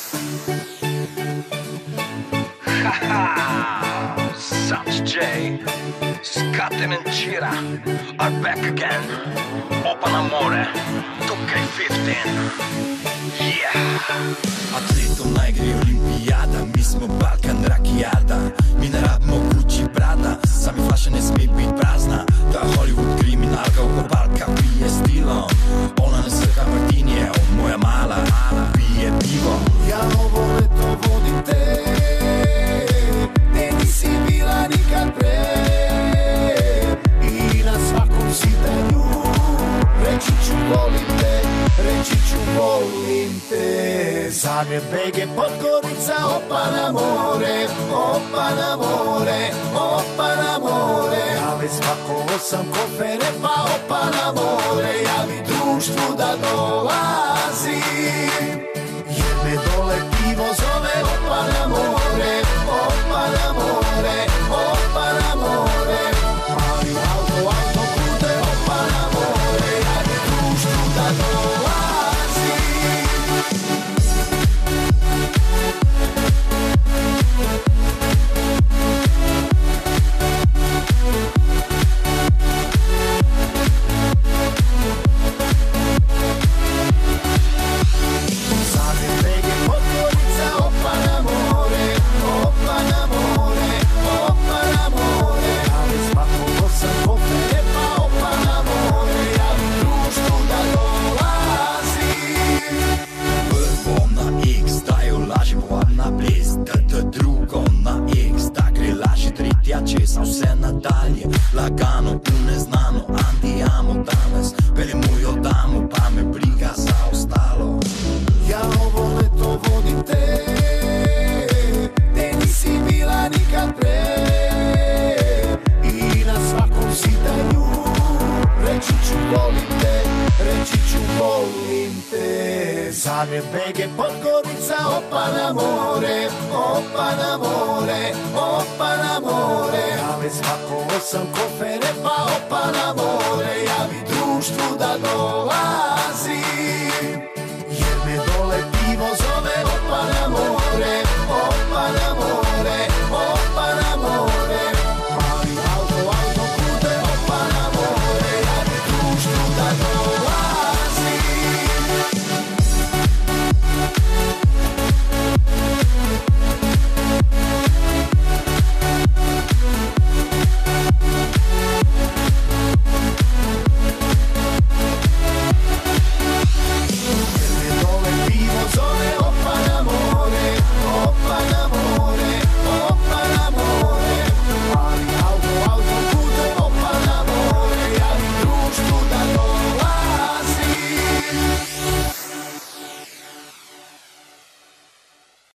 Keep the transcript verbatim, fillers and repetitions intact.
Haha, Sam's J, Scatten and Chira are back again. Open Amore, two K fifteen. Yeah. Atletom najgri olimpijada, mi smo Balkan rakijada. Mi ne rabimo Gucci Prada, sami flaša ne sme bit prazna. Da Hollywood kriminalka ukobalka pije stilom. Ona ne srka Martinije, on moja mala, mala pije pivo. Ja ovo leto vodim te, gde nisi bila nikad pre. I na svakom sitanju reći ću volim te, reći ću volim te. Zagreb, Bege, Podgorica, opa na more, opa na more, opa na more. Ja već spakovao sam kofere, pa opa na more. Javi društvu da dolazim, jer me dole pivo zove. Opa na more, opa na more, opa na more. Mali auto, auto pude, opa na more. Javi društvu da dolazim. Česam se nadalje, lagano u neznano. Andiamo danas, pelimo i odamo, pa me briga za ostalo. Ja ovo leto vodim te, gde nisi bila nikad pre. I na svakom sitanju reći ću volim te, reći ću volim te. Zagreb, Bege, Podgorica, opa na more, opa na more, opa na more. Ja već spakovao sam kofere, pa opa na more. Javi društvu da dolazim,